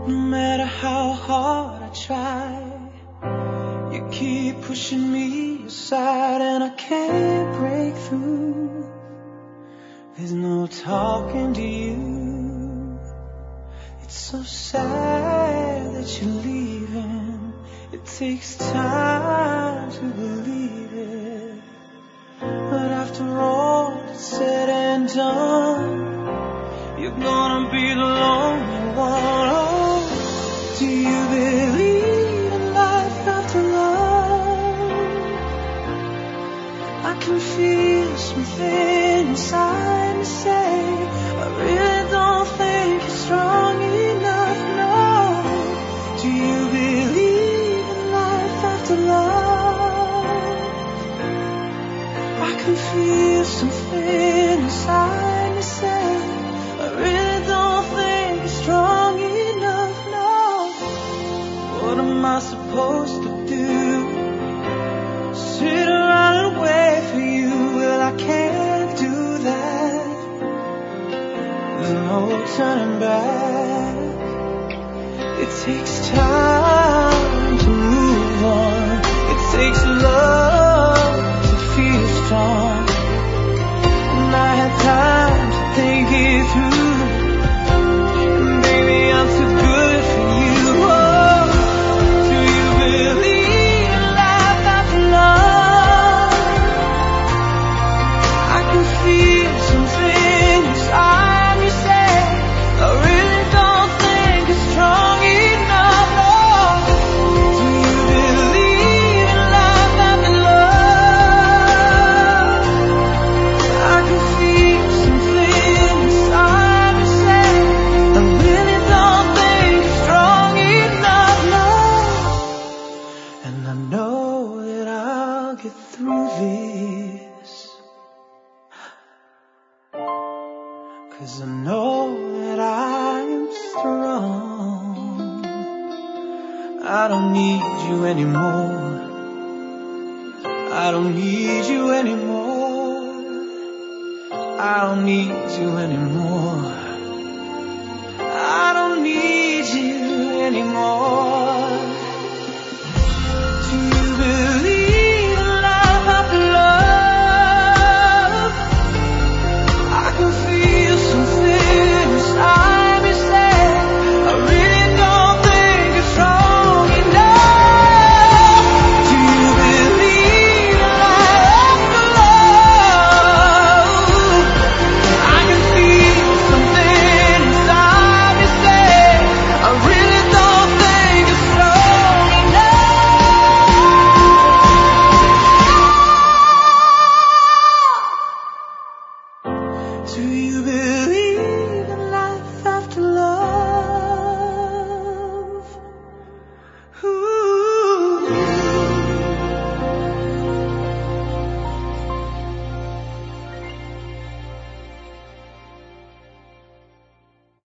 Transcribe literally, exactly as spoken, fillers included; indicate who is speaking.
Speaker 1: No matter how hard I try, you keep pushing me aside, and I can't break through. There's no talking to you. It's so sad that you're leaving. It takes time to believe it, but after all that's said and done, you're gonna be the lonely one. Oh, do you believe in life after love? I can feel something inside me say, I really don't think you're strong enough. No, do you believe in life after love? I can feel something inside me say, I really don't think you're strong enough. No, what am I supposed to do? Sit around and wait for you? Well, I can't do that. There's no turning back. It takes time to move on. It takes love to feel strong. And I had time to think it through. And baby, I'm too good for you. Oh, do you believe in life after love? I can feel something inside me say, I really don't think it's strong enough. No, do you believe in life after love? I can feel something inside me say, I really don't think it's strong enough. No, and I know that I'll get through this, 'cause I know that I'm strong. I don't need you anymore. I don't need you anymore. I don't need you anymore.